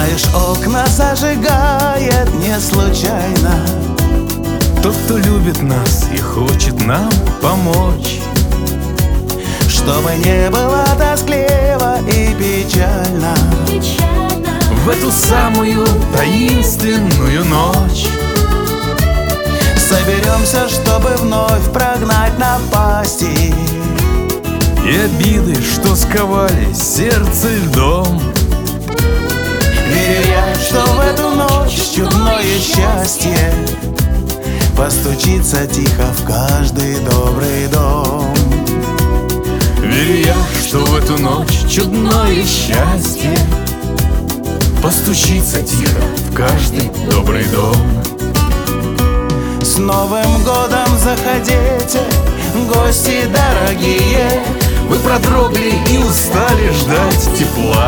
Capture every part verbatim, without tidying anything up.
Знаешь, окна зажигает не случайно тот, кто любит нас и хочет нам помочь, чтобы не было тоскливо и печально, печально. В эту самую таинственную ночь соберемся, чтобы вновь прогнать напасти и обиды, что сковали сердце льдом. Верю я, что в эту ночь чудное счастье постучится тихо в каждый добрый дом. Верю я, что в эту ночь чудное счастье постучится тихо в каждый добрый дом. С Новым годом заходите, гости дорогие, Вы продрогли и устали ждать тепла.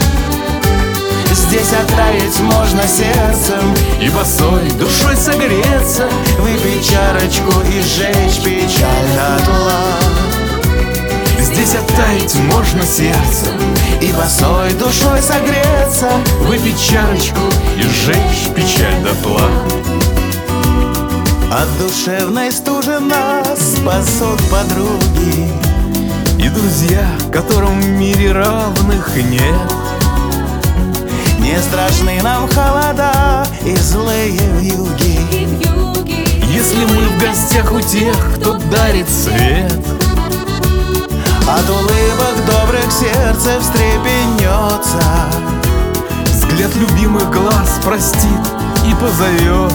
здесь оттаять можно сердцем И босой душой согреться, выпить чарочку и сжечь печаль дотла. здесь оттаять можно сердцем, И босой душой согреться, выпить чарочку и сжечь печаль дотла. от душевной стужи нас спасут подруги И друзья, которым в мире равных нет. Не страшны нам холода и злые вьюги, И вьюги, Если мы в гостях у тех, кто дарит свет, от улыбок добрых сердце встрепенется, взгляд любимых глаз простит и позовет.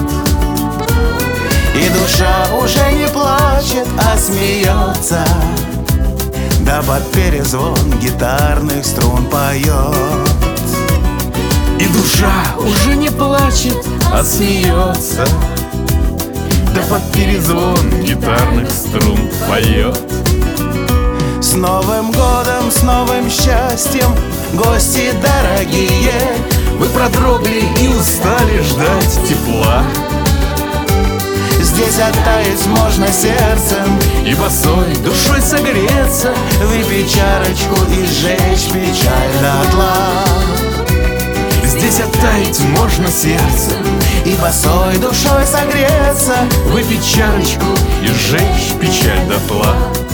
и душа уже не плачет, а смеется, да под перезвон гитарных струн поет. И душа уже не плачет, а смеется, да под перезвон гитарных струн поет. С Новым годом, с новым счастьем, гости дорогие, Вы продрогли и устали ждать тепла. здесь оттаять можно сердцем, И босой душой согреться, выпить чарочку и сжечь печаль дотла. здесь оттаять можно сердцем, И босой душой согреться, выпить чарочку и сжечь печаль дотла.